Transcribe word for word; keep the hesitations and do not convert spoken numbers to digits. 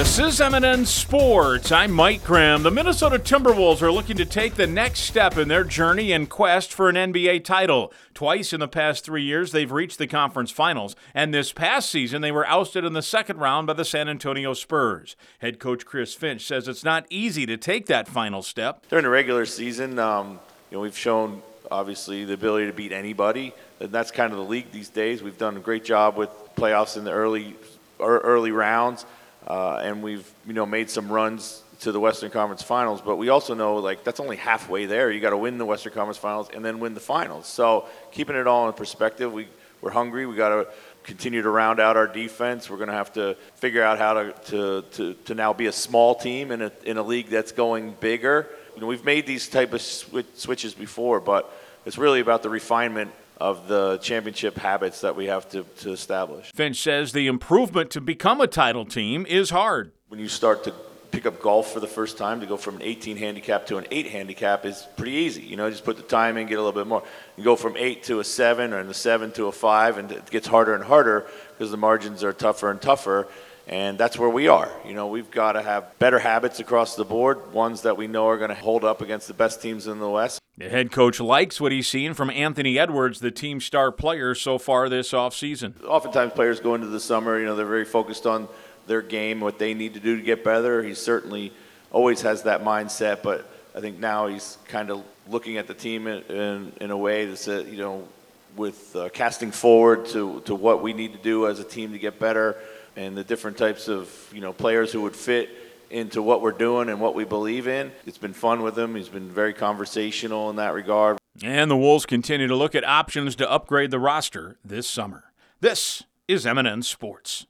This is M and N Sports. I'm Mike Grimm. The Minnesota Timberwolves are looking to take the next step in their journey and quest for an N B A title. Twice in the past three years, they've reached the conference finals, and this past season, they were ousted in the second round by the San Antonio Spurs. Head coach Chris Finch says it's not easy to take that final step. During the regular season, um, you know, we've shown, obviously, the ability to beat anybody, and that's kind of the league these days. We've done a great job with playoffs in the early, early rounds. Uh, and we've, you know, made some runs to the Western Conference Finals, but we also know, like, that's only halfway there. You got to win the Western Conference Finals and then win the finals. So keeping it all in perspective, we, we're hungry. We got to continue to round out our defense. We're going to have to figure out how to, to, to, to now be a small team in a, in a league that's going bigger. You know, we've made these type of sw- switches before, but it's really about the refinement of the championship habits that we have to, to establish. Finch says the improvement to become a title team is hard. When you start to pick up golf for the first time, to go from an eighteen handicap to an eight handicap is pretty easy. You know, just put the time in, get a little bit more. You go from eight to a seven, or in the seven to a five, and it gets harder and harder because the margins are tougher and tougher. And that's where we are. You know, we've got to have better habits across the board, ones that we know are going to hold up against the best teams in the West. The head coach likes what he's seen from Anthony Edwards, the team's star player so far this offseason. Oftentimes players go into the summer, you know, they're very focused on their game, what they need to do to get better. He certainly always has that mindset, but I think now he's kind of looking at the team in, in, in a way that's, uh, you know, with uh, casting forward to, to what we need to do as a team to get better, and the different types of, you know, players who would fit into what we're doing and what we believe in. It's been fun with him. He's been very conversational in that regard. And the Wolves continue to look at options to upgrade the roster this summer. This is M and N Sports.